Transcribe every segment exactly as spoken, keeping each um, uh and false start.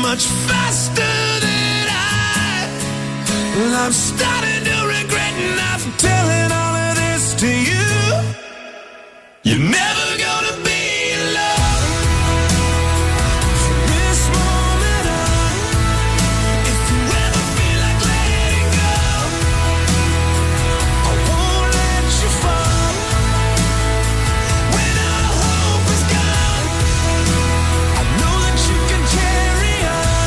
much faster than I. Well, I'm starting to regret not telling all of this to you. You're never gonna be alone from this moment on. If you ever feel like letting go, I won't let you fall. When all hope is gone, I know that you can carry on.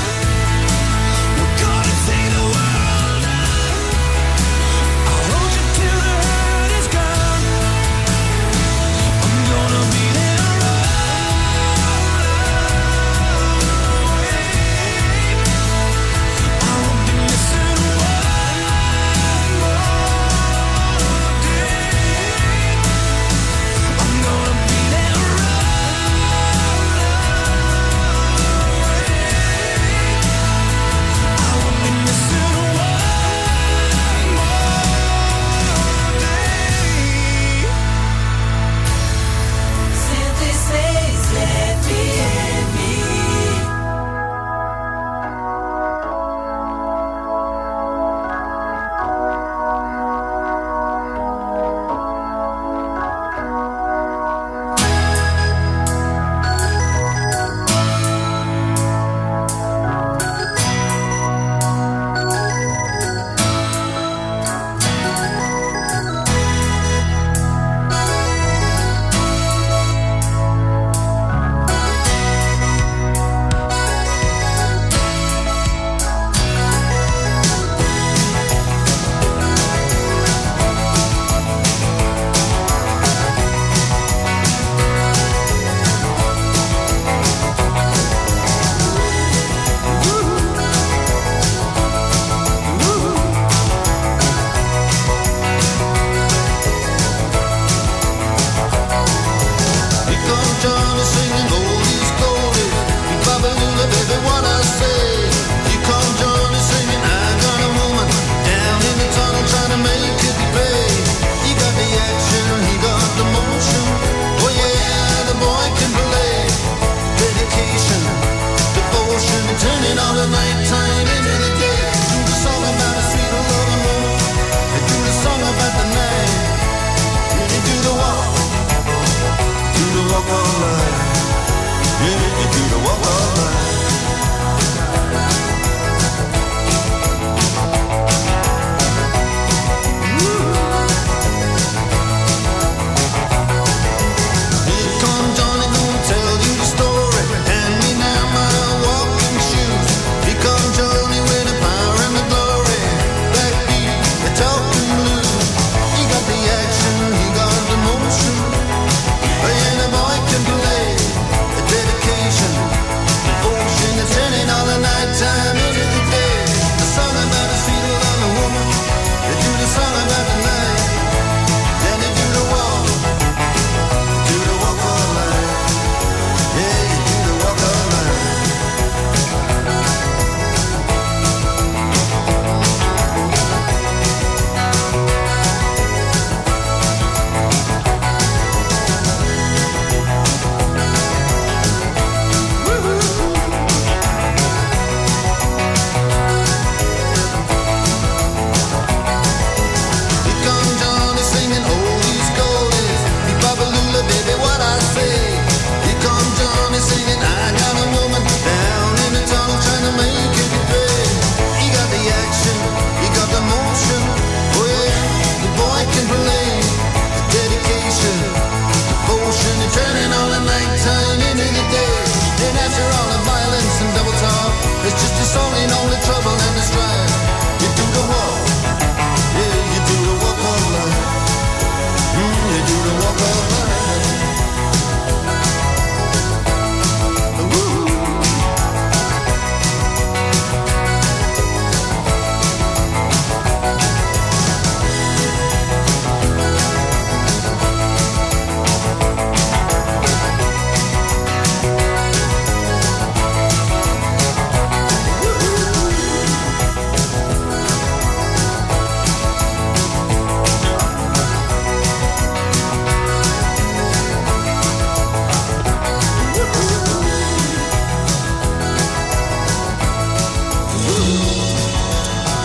We're gonna take the world on. I'll hold you till the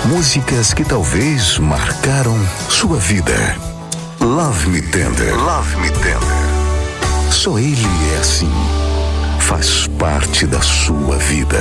Músicas que talvez marcaram sua vida. Love Me Tender. Love Me Tender. Só ele é assim. Faz parte da sua vida.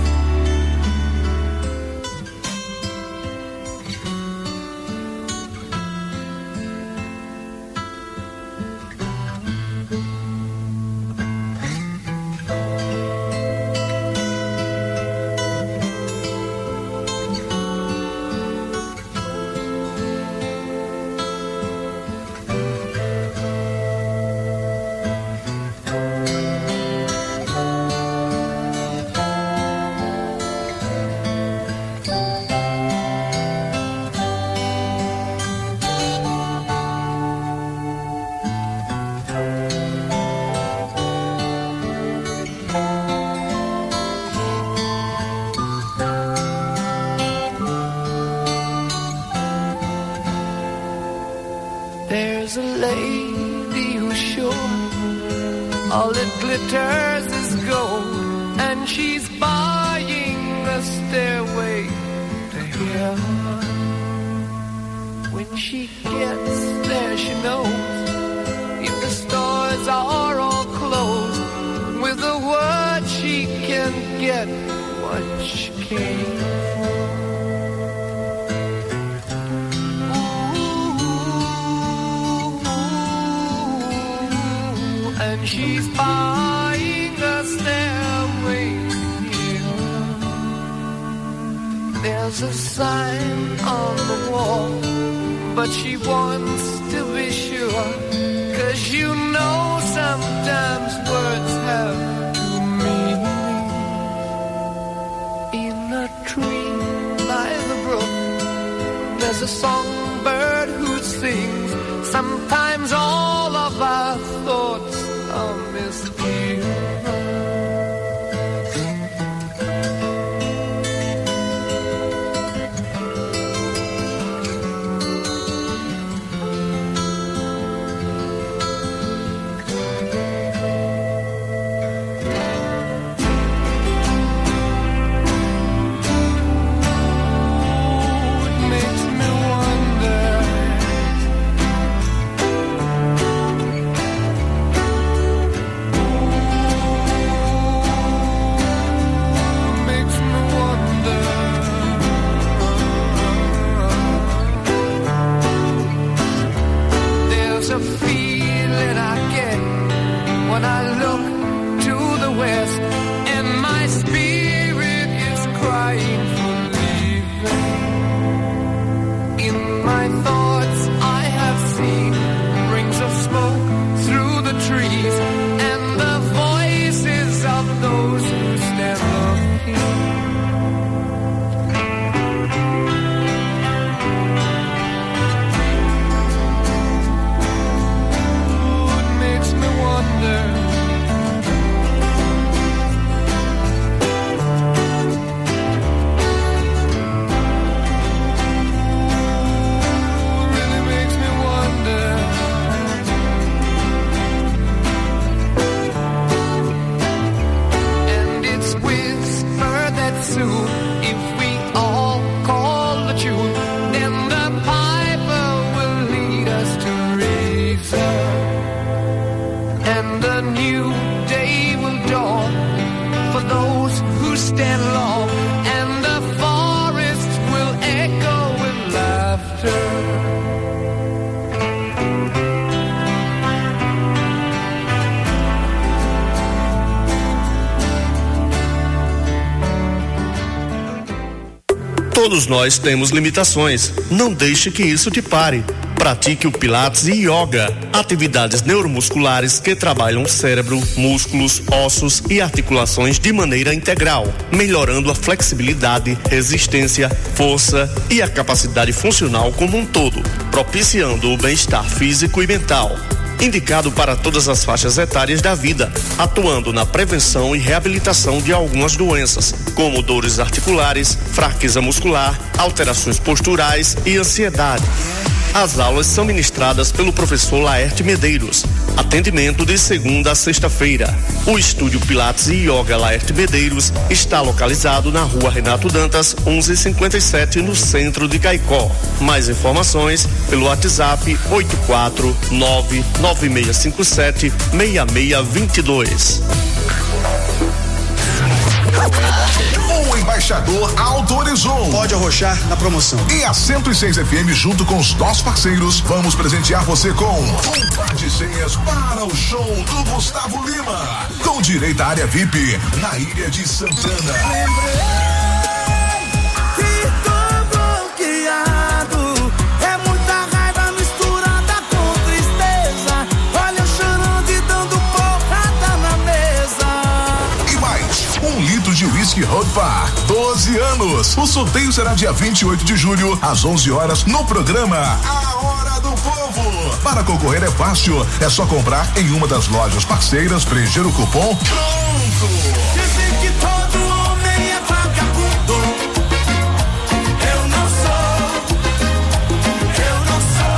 There's a lady who's sure all it glitters is gold, and she's buying a stairway to heaven. When she gets there, she knows if the stores are all closed, with a word she can get what she came for. And she's buying a stairway here. There's a sign on the wall, but she wants to be sure, 'cause you know sometimes words have two meanings. In a tree by the brook, there's a songbird who sings. Sometimes all of our thoughts are misgiven. Todos nós temos limitações. Não deixe que isso te pare. Pratique o Pilates e Yoga, atividades neuromusculares que trabalham o cérebro, músculos, ossos e articulações de maneira integral, melhorando a flexibilidade, resistência, força e a capacidade funcional como um todo, propiciando o bem-estar físico e mental. Indicado para todas as faixas etárias da vida, atuando na prevenção e reabilitação de algumas doenças, como dores articulares, fraqueza muscular, alterações posturais e ansiedade. As aulas são ministradas pelo professor Laerte Medeiros. Atendimento de segunda a sexta-feira. O Estúdio Pilates e Yoga Laerte Medeiros está localizado na Rua Renato Dantas, onze cinquenta e sete, no centro de Caicó. Mais informações pelo WhatsApp oito quatro nove nove seis cinco sete seis seis dois dois. O embaixador autorizou. Pode arrochar na promoção. E a cento e seis F M, junto com os nossos parceiros, vamos presentear você com um par de senhas para o show do Gustavo Lima, com direito à área V I P na Ilha de Santana. De Whisky Road Bar, doze anos. O sorteio será dia vinte e oito de julho, às onze horas, no programa A Hora do Povo. Para concorrer é fácil, é só comprar em uma das lojas parceiras, preencher o cupom. Pronto! Dizem que todo homem é vagabundo. Eu não sou. Eu não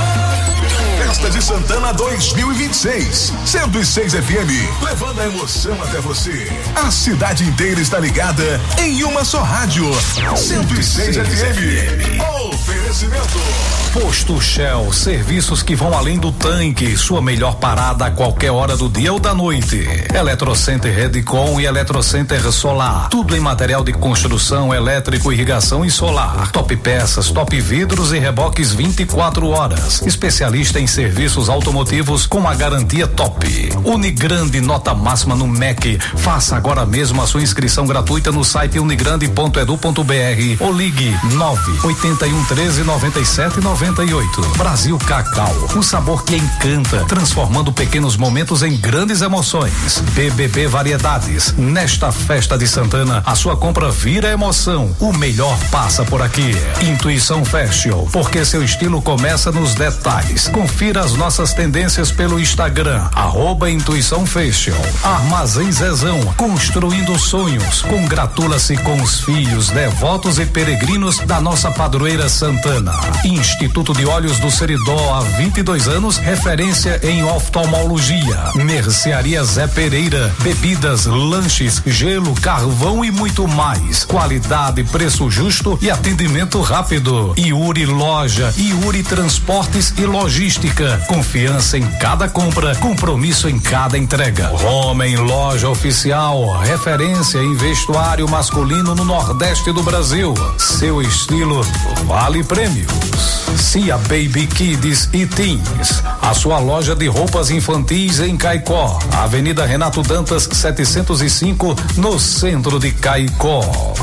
sou. Festa de Santana dois mil e vinte e seis. cento e seis F M, levando a emoção até você. A cidade inteira está ligada em uma só rádio. cento e seis F M. Oferecimento. Posto Shell, serviços que vão além do tanque, sua melhor parada a qualquer hora do dia ou da noite. Eletrocenter Redcon e Eletrocenter Solar, tudo em material de construção, elétrico, irrigação e solar. Top peças, top vidros e reboques vinte e quatro horas. Especialista em serviços automotivos com a garantia top. Unigrande, nota máxima no M E C. Faça agora mesmo a sua inscrição gratuita no site unigrande ponto edu ponto br ou ligue nove oito um um três nove sete nove oito. Brasil Cacau, o sabor que encanta, transformando pequenos momentos em grandes emoções. B B B Variedades, nesta festa de Santana, a sua compra vira emoção. O melhor passa por aqui. Intuição Fashion, porque seu estilo começa nos detalhes. Confira as nossas tendências pelo Instagram, arroba Intuição Fashion. Armazém Zezão, construindo sonhos. Congratula-se com os filhos, devotos e peregrinos da nossa padroeira Santana. Instituto de Olhos do Seridó, há vinte e dois anos, referência em oftalmologia. Mercearia Zé Pereira, bebidas, lanches, gelo, carvão e muito mais. Qualidade, preço justo e atendimento rápido. Iuri Loja, Iuri Transportes e Logística. Confiança em cada compra, compromisso em cada entrega. Homem Loja Oficial, referência em vestuário masculino no Nordeste do Brasil. Seu estilo vale prêmios. Cia Baby Kids e Teens, a sua loja de roupas infantis em Caicó, Avenida Renato Dantas setecentos e cinco, no centro de Caicó.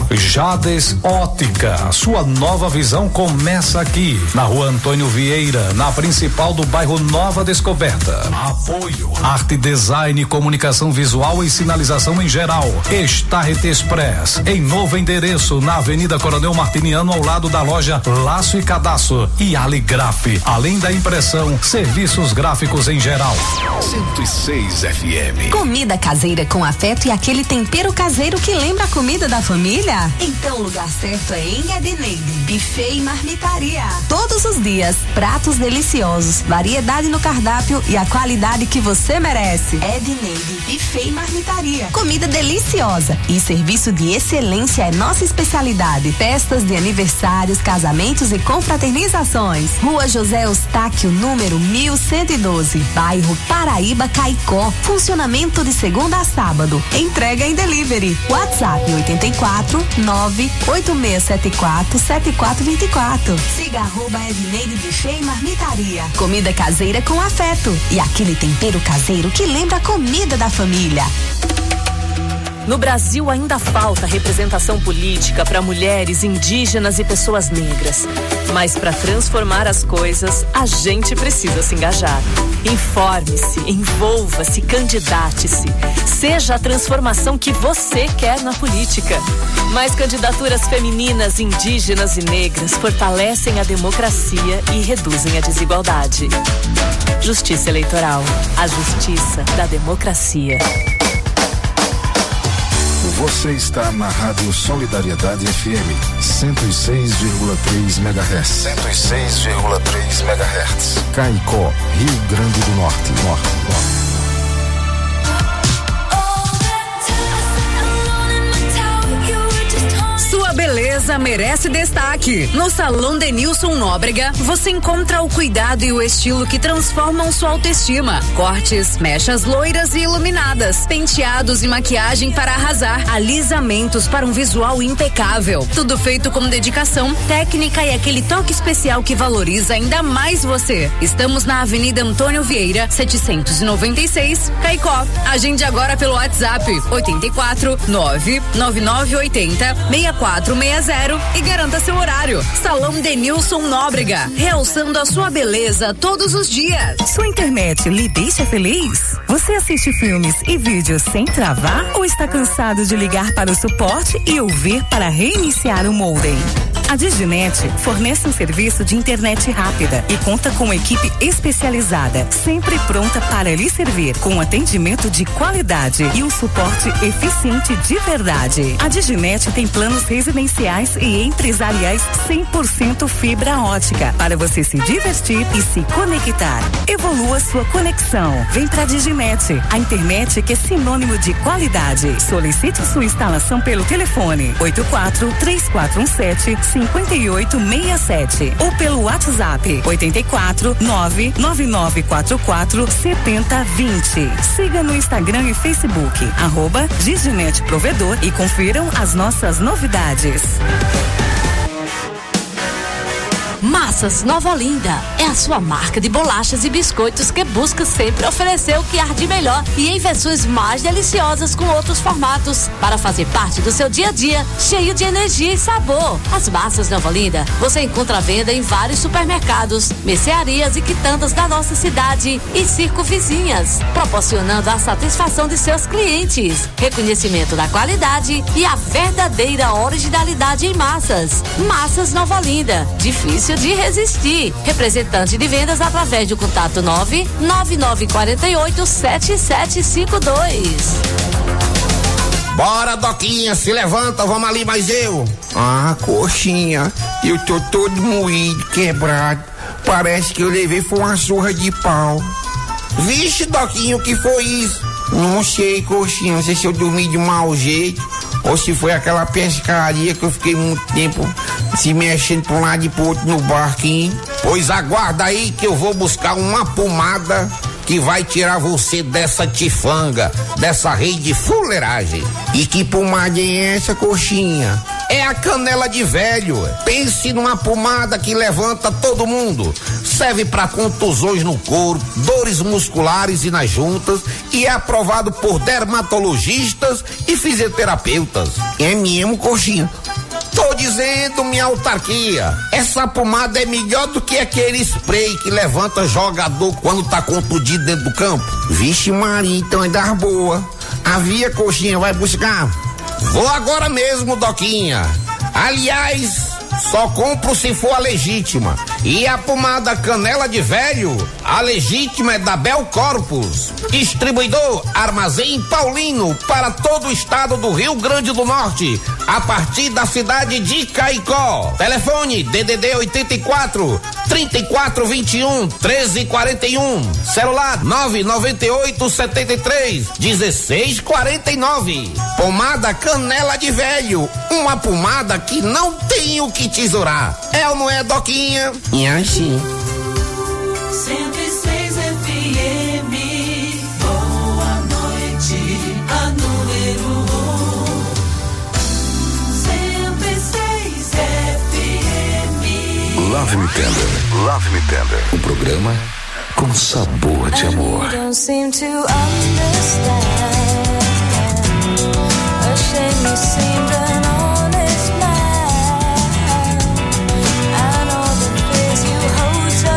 Jades Ótica, sua nova visão começa aqui, na Rua Antônio Vieira, na principal do bairro Nova Descoberta. Apoio Arte Design, Comunicação Visual e Sinalização em geral. Starret Express, em novo endereço, na Avenida Coronel Martiniano, ao lado da loja Laço e Cadastro. E Aligraf, além da impressão, serviços gráficos em geral. cento e seis F M. Comida caseira com afeto e aquele tempero caseiro que lembra a comida da família? Então o lugar certo é em Edneide, buffet e marmitaria. Todos os dias, pratos deliciosos, variedade no cardápio e a qualidade que você merece. Edneide, buffet e marmitaria. Comida deliciosa e serviço de excelência é nossa especialidade. Festas de aniversários, casamentos e confraternizações. Rua José Eustáquio, número mil cento e doze, bairro Paraíba, Caicó. Funcionamento de segunda a sábado. Entrega em delivery. WhatsApp oito quatro nove oito seis sete quatro sete quatro dois quatro. Siga arroba Edneide Buffet e Marmitaria. Comida caseira com afeto e aquele tempero caseiro que lembra a comida da família. No Brasil ainda falta representação política para mulheres, indígenas e pessoas negras. Mas para transformar as coisas, a gente precisa se engajar. Informe-se, envolva-se, candidate-se. Seja a transformação que você quer na política. Mais candidaturas femininas, indígenas e negras fortalecem a democracia e reduzem a desigualdade. Justiça Eleitoral, a justiça da democracia. Você está na Rádio Solidariedade F M, cento e seis vírgula três megahertz. cento e seis vírgula três megahertz. Caicó, Rio Grande do Norte. Norte, Norte. Sua beleza merece destaque. No Salão Denilson Nóbrega, você encontra o cuidado e o estilo que transformam sua autoestima. Cortes, mechas loiras e iluminadas, penteados e maquiagem para arrasar, alisamentos para um visual impecável. Tudo feito com dedicação, técnica e aquele toque especial que valoriza ainda mais você. Estamos na Avenida Antônio Vieira, setecentos e noventa e seis, Caicó. Agende agora pelo WhatsApp oito quatro nove nove nove oito zero seis quatro seis zero e garanta seu horário. Salão Denilson Nóbrega, realçando a sua beleza todos os dias. Sua internet lhe deixa feliz? Você assiste filmes e vídeos sem travar ou está cansado de ligar para o suporte e ouvir para reiniciar o modem? A Diginet fornece um serviço de internet rápida e conta com uma equipe especializada, sempre pronta para lhe servir, com atendimento de qualidade e um suporte eficiente de verdade. A Diginet tem planos residenciais e empresariais cem por cento fibra ótica para você se divertir e se conectar. Evolua sua conexão. Vem pra Diginet, a internet que é sinônimo de qualidade. Solicite sua instalação pelo telefone oito quatro três quatro um sete cinco oito seis sete ou pelo WhatsApp oito quatro nove nove nove quatro quatro sete zero dois zero. Siga no Instagram e Facebook arroba Diginet Provedor e confiram as nossas novidades. Massas Nova Olinda é a sua marca de bolachas e biscoitos que busca sempre oferecer o que há de melhor e em versões mais deliciosas com outros formatos para fazer parte do seu dia a dia cheio de energia e sabor. As Massas Nova Olinda você encontra à venda em vários supermercados, mercearias e quitandas da nossa cidade e circo vizinhas, proporcionando a satisfação de seus clientes, reconhecimento da qualidade e a verdadeira originalidade em massas. Massas Nova Olinda, difícil de resistir. Representante de vendas através do contato nove nove nove quatro oito sete sete cinco dois. Bora, Doquinha, se levanta, vamos ali, mais eu. Ah, coxinha, eu tô todo moído, quebrado. Parece que eu levei foi uma surra de pau. Vixe, Doquinha, o que foi isso? Não sei, coxinha, não sei se eu dormi de mau jeito ou se foi aquela pescaria que eu fiquei muito tempo se mexendo pra um lado e pro outro no barquinho. Pois aguarda aí que eu vou buscar uma pomada que vai tirar você dessa tifanga, dessa rede de fuleiragem. E que pomada é essa, coxinha? É a canela de velho. Pense numa pomada que levanta todo mundo. Serve para contusões no corpo, dores musculares e nas juntas e é aprovado por dermatologistas e fisioterapeutas. É mesmo, coxinha? Tô dizendo, minha autarquia, essa pomada é melhor do que aquele spray que levanta jogador quando tá contundido dentro do campo. Vixe Maria, então é das boa. Havia, coxinha, vai buscar? Vou agora mesmo, Doquinha. Aliás, só compro se for a legítima. E a pomada canela de velho, a legítima é da Bel Corpus. Distribuidor Armazém Paulino para todo o estado do Rio Grande do Norte, a partir da cidade de Caicó. Telefone D D D oitenta e quatro, trinta e quatro, vinte e um, treze, quarenta e um. Celular nove nove oito, setenta e três, dezesseis, quarenta e nove. Pomada canela de velho, uma pomada que não tem o que tesourar. É ou não é, Doquinha? E assim. cento e seis F M, boa noite, a número um. cento e seis F M. Love Me Tender, Love Me Tender, um programa com sabor de amor. Don't seem to understand. A shame you seemed an honest man. And all the fears you hold so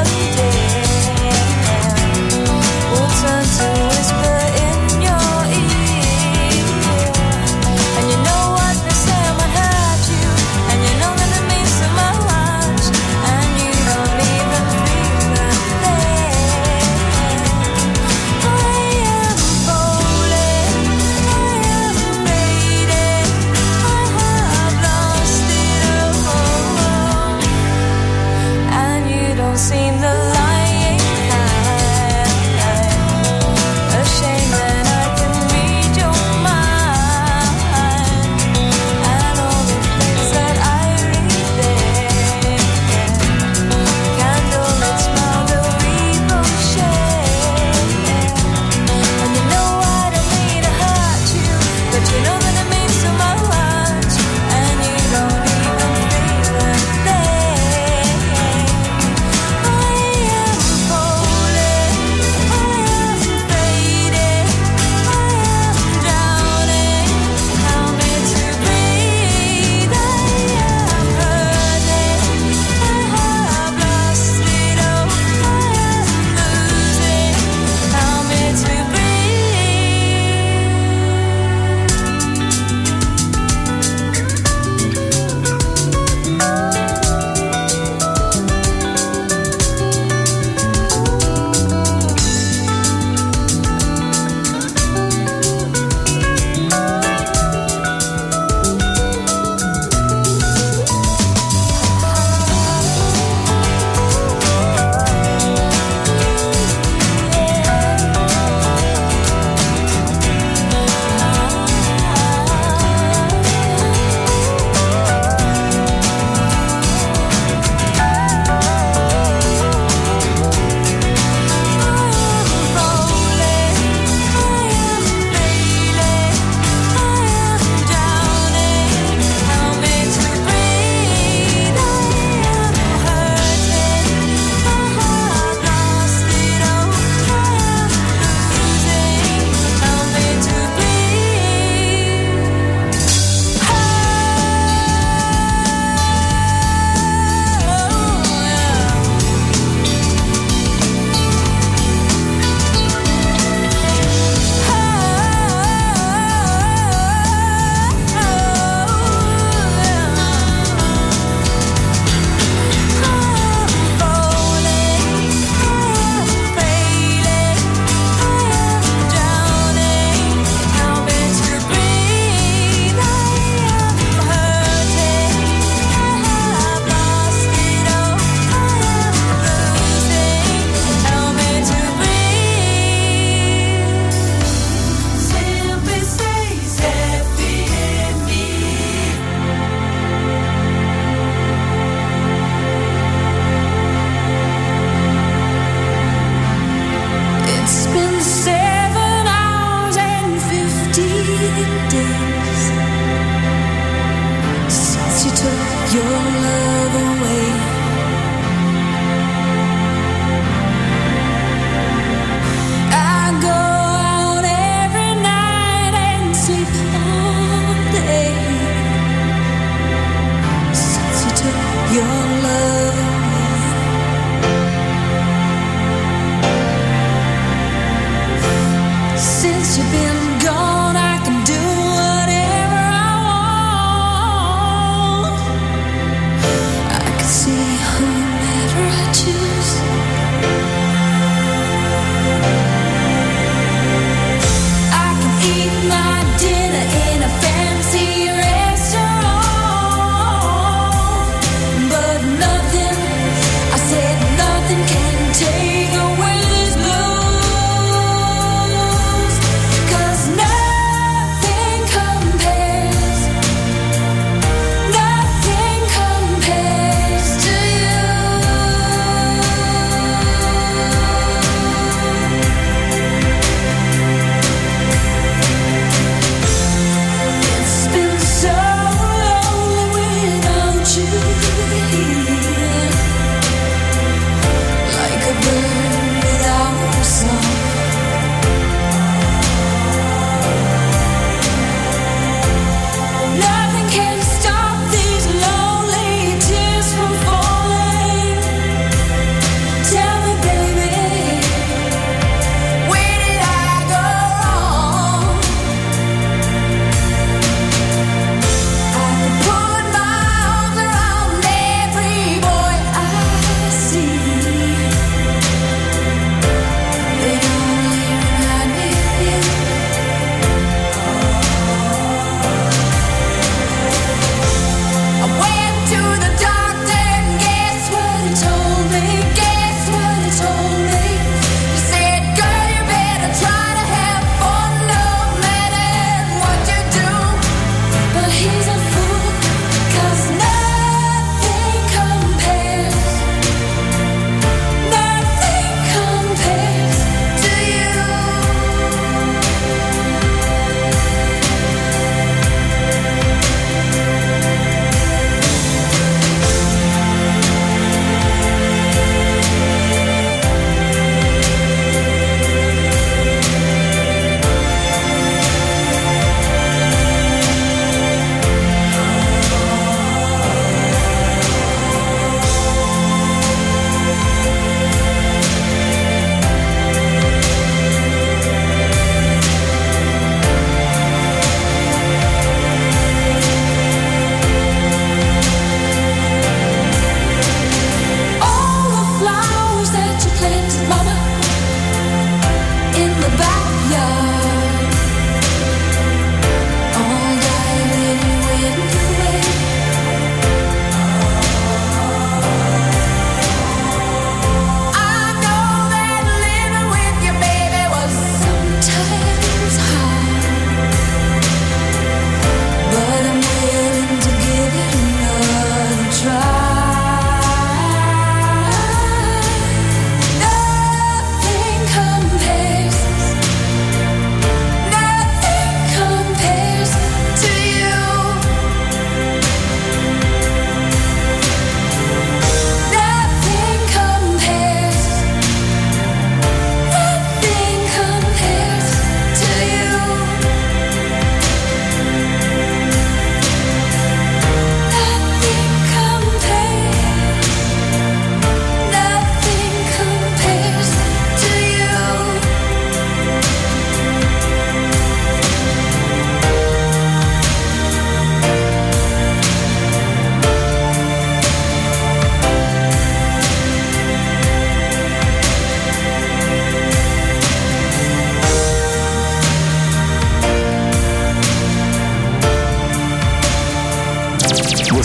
dear will turn to whisper in your ear. And you know what they say might hurt you, and you know that it means so much, and you don't even feel the pain. I am falling, I am fading.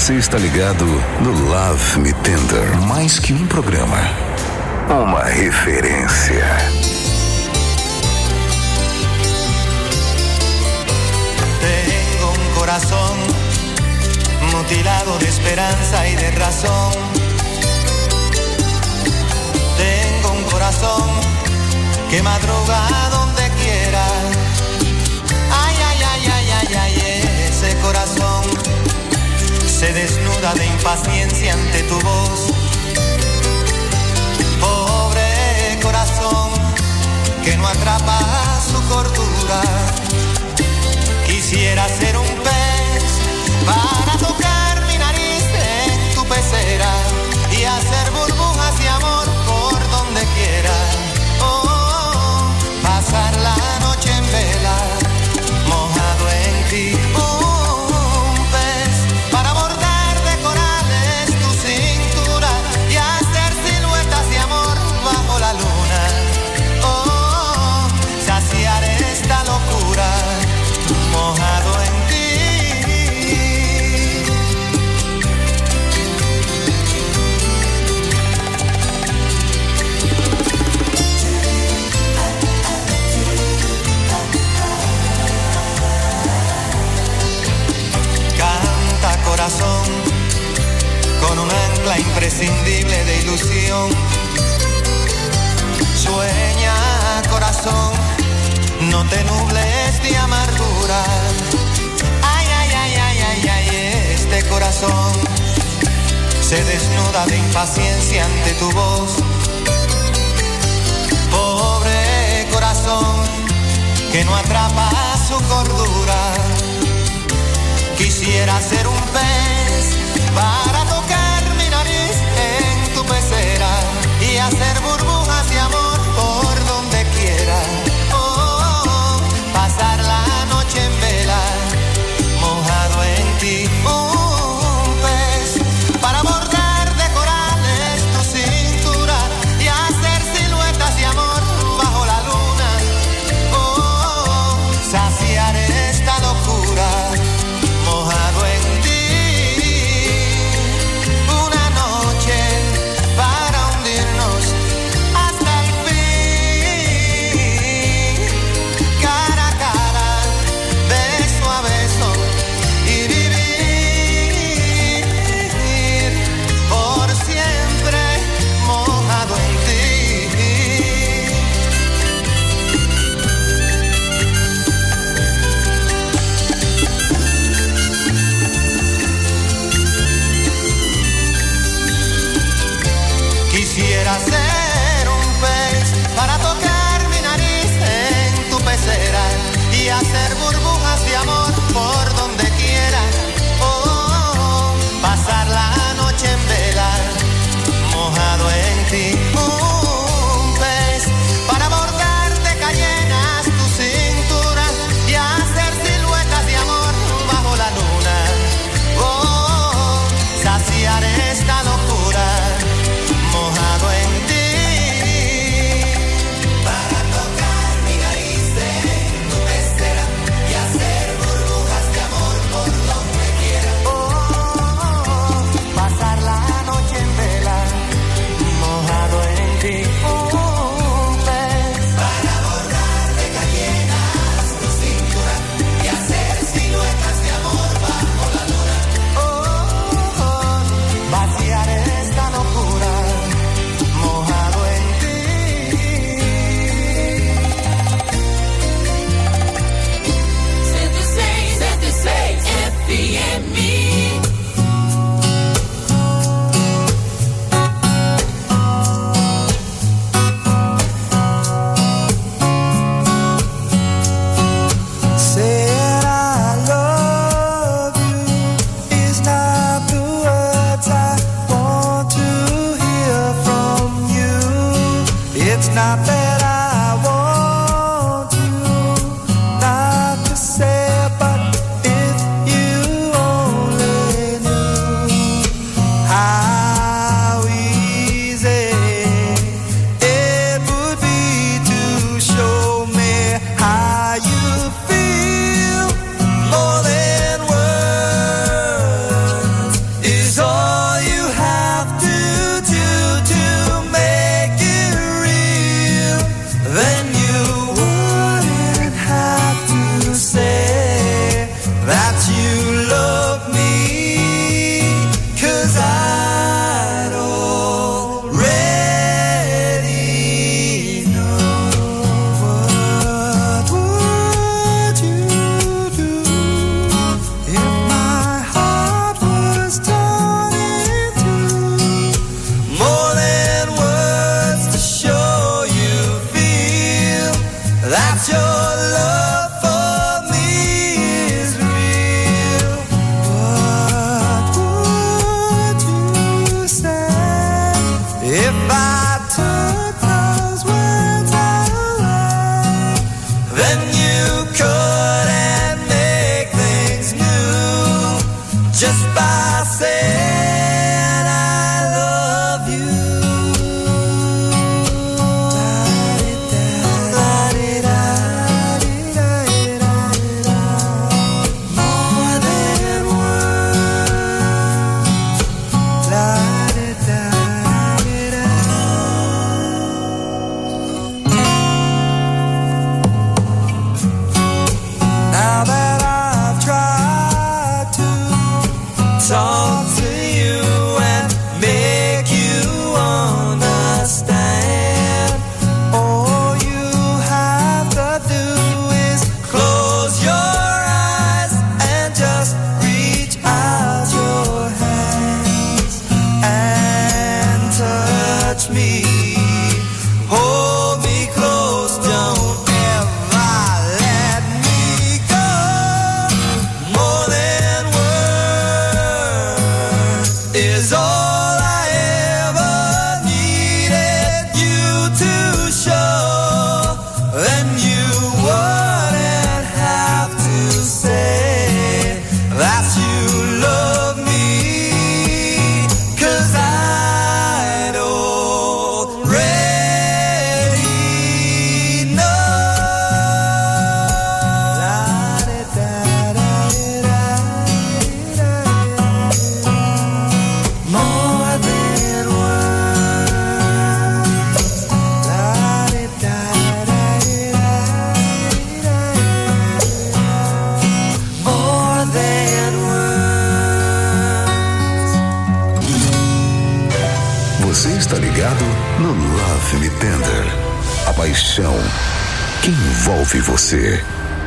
Você está ligado no Love Me Tender. Mais que um programa, uma referência. Tengo un corazón mutilado de esperanza y de razón. Tengo un corazón que madruga donde quiera. Ay, ay, ay, ay, ay, ay, ese corazón se desnuda de impaciencia ante tu voz. Pobre corazón que no atrapa su cordura. Quisiera ser un pez para tocar mi nariz en tu pecera y hacer burbujas de amor por donde quiera. Oh, oh, pasar la noche en vela, mojado en ti. Un pez para bordar de corales tu cintura y hacer siluetas de amor bajo la luna. Oh, oh, saciar esta locura, mojado en ti. Canta corazón con un ancla imprescindible de ilusión. Sueña corazón, no te nubles de amargura. Ay, ay, ay, ay, ay, ay, este corazón se desnuda de impaciencia ante tu voz. Pobre corazón que no atrapa su cordura. Quisiera ser un pez para tocar mi nariz en tu pecera y hacer burbujas de amor por donde quiera. Pasar la noche en vela, mojado en ti. Un pez para bordar de corales tu cintura y hacer siluetas de amor bajo la luna. Oh, saciar esta locura, mojado en ti. Una noche para hundirnos hasta el fin. Cara a cara, beso a beso y vivir por siempre mojado en ti. Quisiera ser un pez para tocar mi nariz en tu pecera y hacer burbujas de amor por donde quiera. Oh, oh, oh, pasar la noche en vela, mojado en ti. Un pez para bordar de cayenas tu cintura y hacer siluetas de amor bajo la luna. Oh, oh, oh, saciar esta locura, mojado en ti. Para tocar mi nariz en tu pecera y hacer burbujas de amor por donde quiera. Oh, oh, oh, pasar la noche en vela, mojado en ti. Un pez para bordar de cayenas tu cintura y hacer siluetas de amor bajo la luna. Oh, oh, oh, vaciar esta locura, mojado en ti. ciento y seis, ciento y seis F M. Said I love you is not the words I want to hear from you. It's not that I want to not to say, but if you only knew how easy it would be to show me how you feel more than words If I took those words away, then you couldn't make things new just by saying I love you. More than now that I've tried to talk to you and make you understand, all you have to do is close your eyes and just reach out your hands and touch me. Hold me close, don't ever let me go. More than words is all I ever needed you to show. Then you wouldn't have to say that you love me, 'cause I'd already more than words. More than words. Você está ligado no Love Me Tender. A paixão que envolve você.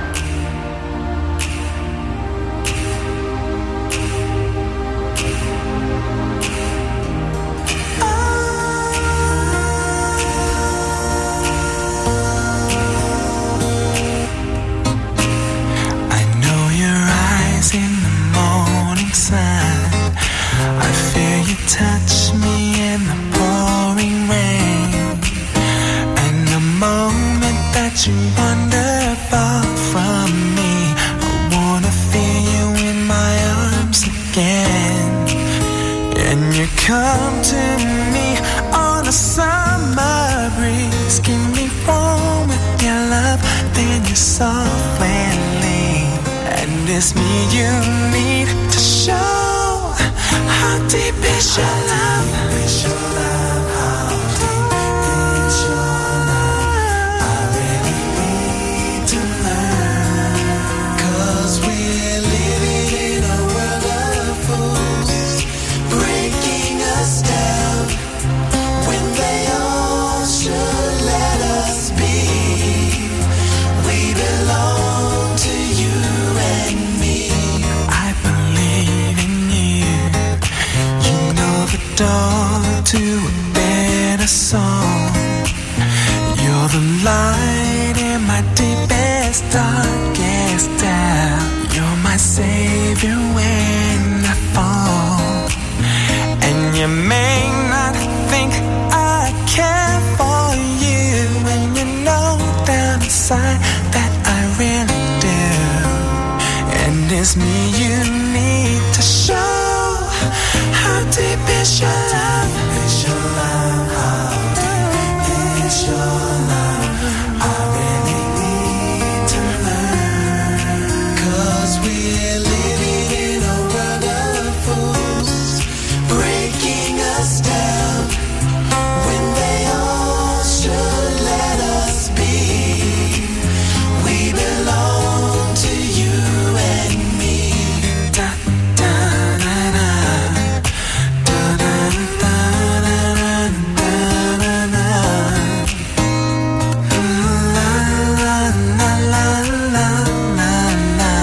I know your eyes in the morning sun. I feel you touch me in the pouring rain. And the moment that you wander far from me, I wanna feel you in my arms again. And you come to me on a summer breeze, keep me warm with your love, then you softly leave. And it's me you need to show. How deep is your love? How deep is your love? How deep is your love? I really need to learn. 'Cause we're living in a world of fools, breaking us down when they all should let us be. We belong to you and me. I believe in you. You know the door to a better song. You're the light in my deepest, darkest doubt. You're my savior when I fall. And you may not think I care for you, when you know down inside that I really do. And it's me you need to show. How deep is your love? Is your love? How deep is your love? I really need to learn. 'Cause we're living in a world of fools, breaking us down when they all should let us be. We belong to you and me. Da, da, da, da. Da, da, da, da, da, da, da, da. La, la, la, la, la, la, la.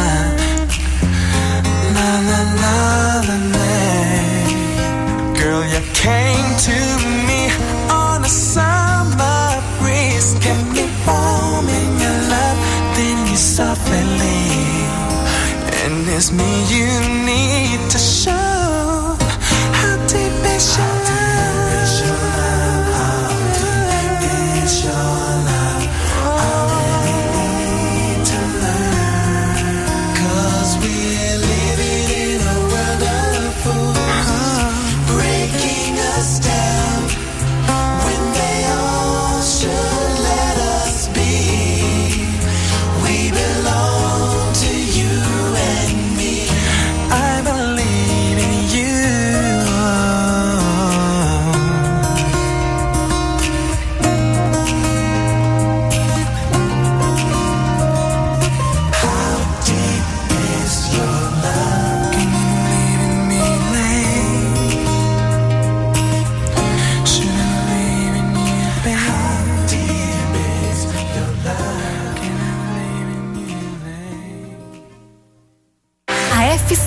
La, la, la, la, la. Girl, you came to me on a summer breeze, kept me warm in your love, then you softly leave. And it's me you need to show. How deep is your love?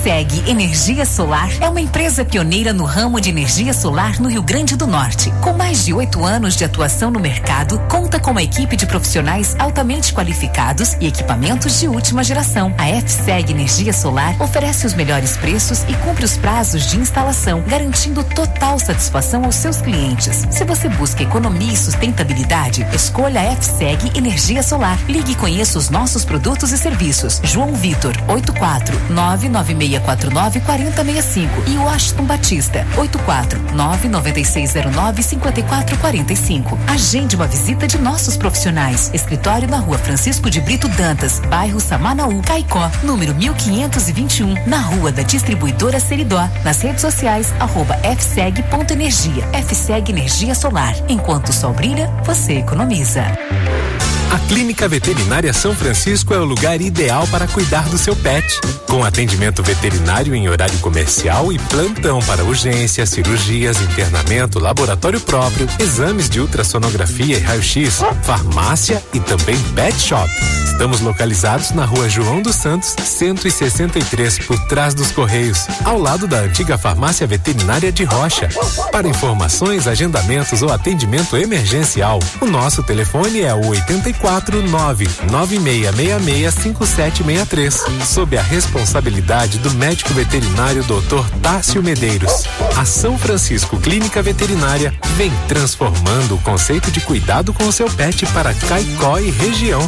F-Seg Energia Solar é uma empresa pioneira no ramo de energia solar no Rio Grande do Norte. Com mais de oito anos de atuação no mercado, conta com uma equipe de profissionais altamente qualificados e equipamentos de última geração. A F-Seg Energia Solar oferece os melhores preços e cumpre os prazos de instalação, garantindo total satisfação aos seus clientes. Se você busca economia e sustentabilidade, escolha a F-Seg Energia Solar. Ligue e conheça os nossos produtos e serviços. João Vitor, oito quatro nove nove seis quatro nove quatro zero seis cinco e Washington Batista, oito quatro nove nove seis zero nove cinco quatro quatro cinco. Agende uma visita de nossos profissionais. Escritório na Rua Francisco de Brito Dantas, bairro Samanaú, Caicó, número mil quinhentos e vinte e um, na Rua da Distribuidora Seridó. Nas redes sociais, arroba fseg.energia. F-Seg Energia Solar. Enquanto o sol brilha, você economiza. A Clínica Veterinária São Francisco é o lugar ideal para cuidar do seu pet. Com atendimento veterinário em horário comercial e plantão para urgências, cirurgias, internamento, laboratório próprio, exames de ultrassonografia e raio-x, farmácia e também pet shop. Estamos localizados na Rua João dos Santos, cento e sessenta e três, por trás dos Correios, ao lado da antiga Farmácia Veterinária de Rocha. Para informações, agendamentos ou atendimento emergencial, o nosso telefone é o oito quatro nove nove seis seis seis cinco sete seis três, sob a responsabilidade do médico veterinário doutor Tássio Medeiros. A São Francisco Clínica Veterinária vem transformando o conceito de cuidado com o seu pet para Caicó e região.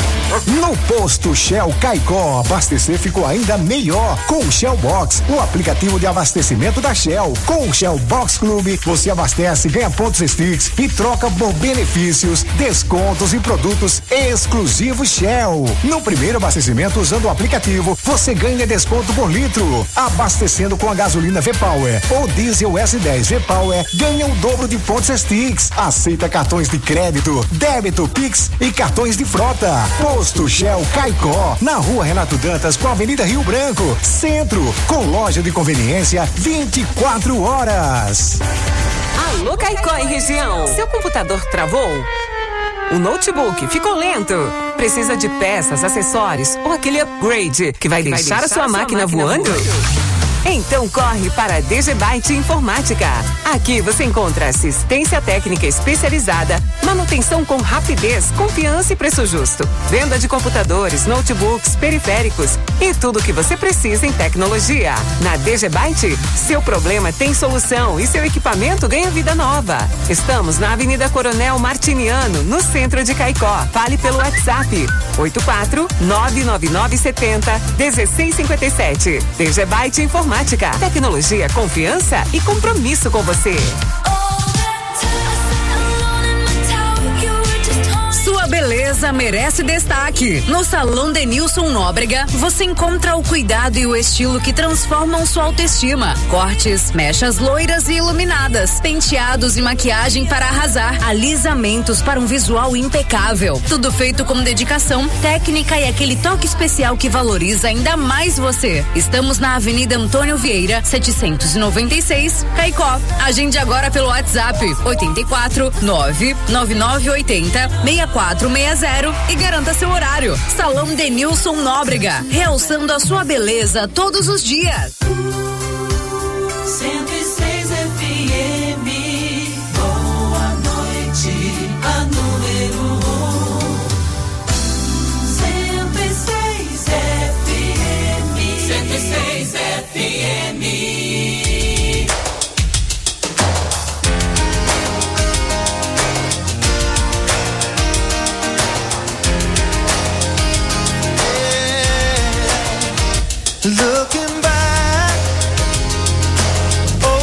No posto Shell Caicó, abastecer ficou ainda melhor com o Shell Box, o aplicativo de abastecimento da Shell. Com o Shell Box Clube, você abastece, ganha pontos Sticks e troca por benefícios, descontos e produtos exclusivos Shell. No primeiro abastecimento usando o aplicativo, você ganha desconto por litro. Abastecendo com a gasolina V-Power ou diesel S dez V-Power, ganha o dobro de pontos Sticks. Aceita cartões de crédito, débito, Pix e cartões de frota. Posto Shell Caicó, na Rua Renato Dantas com a Avenida Rio Branco, Centro, com loja de conveniência vinte e quatro horas. Alô Caicó e região, seu computador travou? O notebook ficou lento? Precisa de peças, acessórios ou aquele upgrade que vai, que deixar, vai deixar a sua, a sua máquina, máquina voando? voando? Então corre para a D G Byte Informática. Aqui você encontra assistência técnica especializada, manutenção com rapidez, confiança e preço justo, venda de computadores, notebooks, periféricos e tudo o que você precisa em tecnologia. Na D G Byte, seu problema tem solução e seu equipamento ganha vida nova. Estamos na Avenida Coronel Martiniano, no centro de Caicó. Fale pelo WhatsApp oito quatro nove nove nove sete zero um seis cinco sete. D G Byte Informática. Tecnologia, confiança e compromisso com você. Sua beleza merece destaque. No Salão Denilson Nóbrega, você encontra o cuidado e o estilo que transformam sua autoestima. Cortes, mechas loiras e iluminadas, penteados e maquiagem para arrasar, alisamentos para um visual impecável. Tudo feito com dedicação, técnica e aquele toque especial que valoriza ainda mais você. Estamos na Avenida Antônio Vieira, setecentos e noventa e seis, Caicó. Agende agora pelo WhatsApp oito quatro nove nove nove oito zero seis quatro seis zero e garanta seu horário. Salão Denilson Nóbrega, realçando a sua beleza todos os dias. cento e seis F M, boa noite, a número um. cento e seis F M, cento e seis F M. Looking back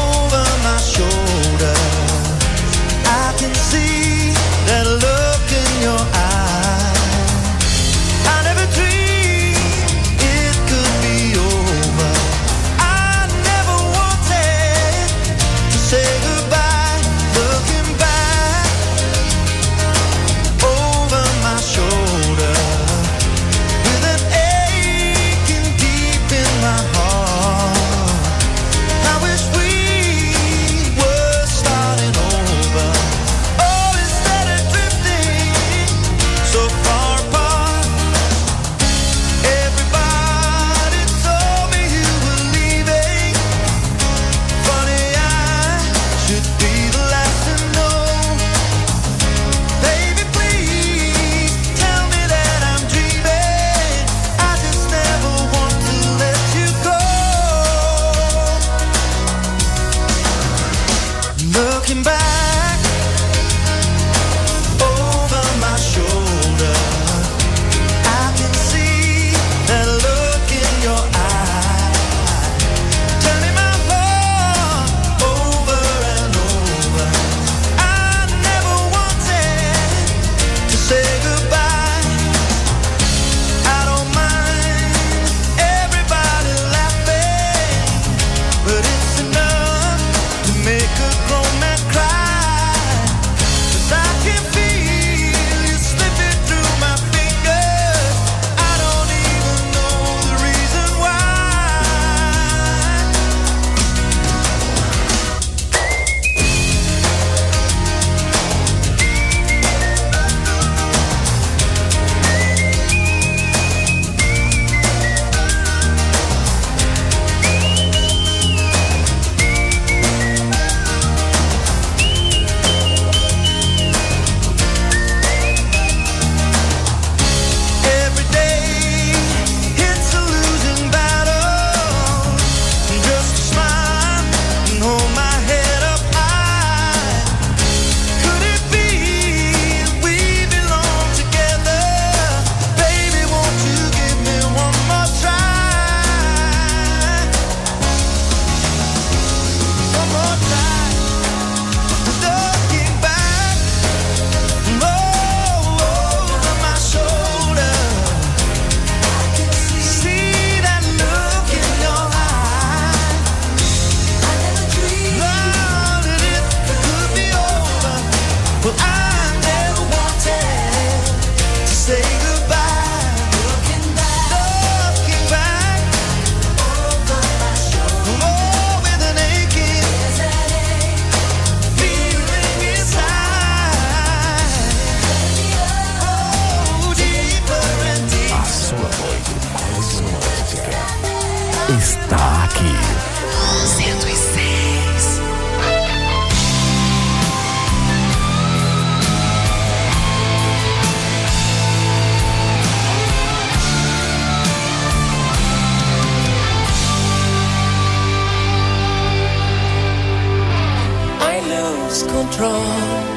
control.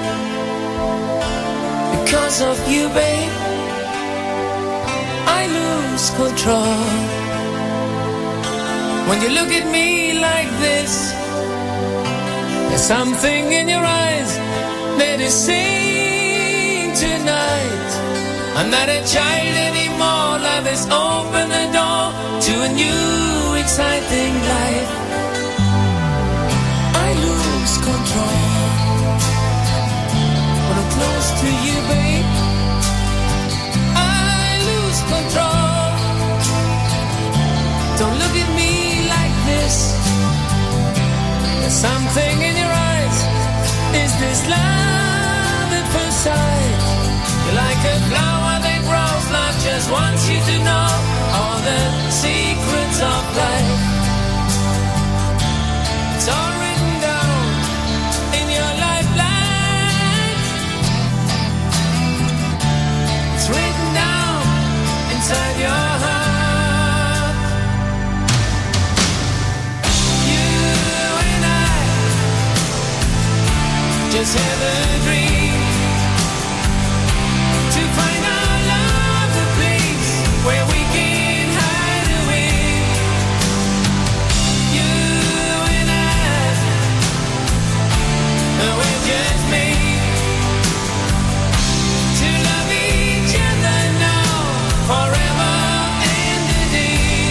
Because of you, babe, I lose control. When you look at me like this, there's something in your eyes that is saying tonight, I'm not a child anymore. Love has opened the door to a new exciting life. I lose control when I'm close to you, babe. I lose control. Don't look at me like this. There's something in your eyes. Is this love at first sight? You're like a flower that grows. Love just wants you to know all the secrets of life. It's all written down in your lifeline. It's written down inside your heart. You and I just have a dream to find our love, a place where we can hide away. You and I, we're just made to love each other now, forever and a day.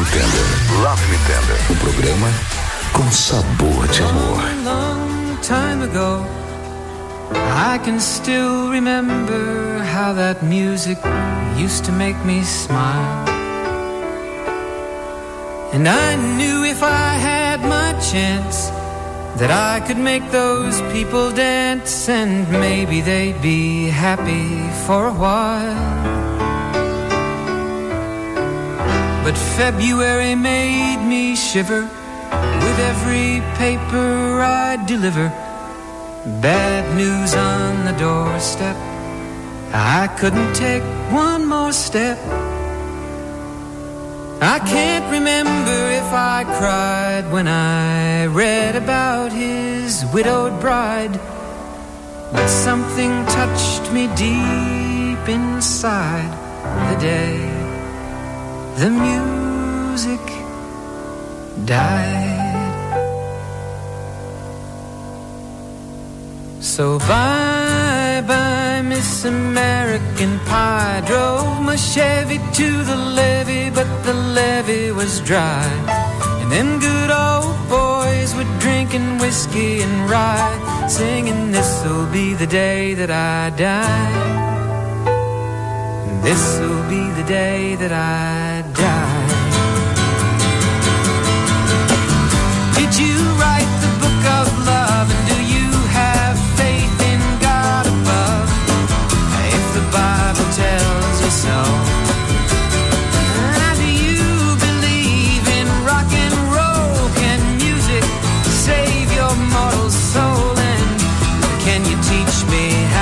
Tender. Love Me Tender. Um programa com sabor de amor. A long time ago, I can still remember how that music used to make me smile. And I knew if I had my chance that I could make those people dance, and maybe they'd be happy for a while. But February made me shiver with every paper I deliver. Bad news on the doorstep, I couldn't take one more step. I can't remember if I cried when I read about his widowed bride, but something touched me deep inside the day the music died. So bye bye Miss American Pie. Drove my Chevy to the levee, but the levee was dry. And them good old boys were drinking whiskey and rye, singing this'll be the day that I die. This'll be the day that I die. Did you write the book of love?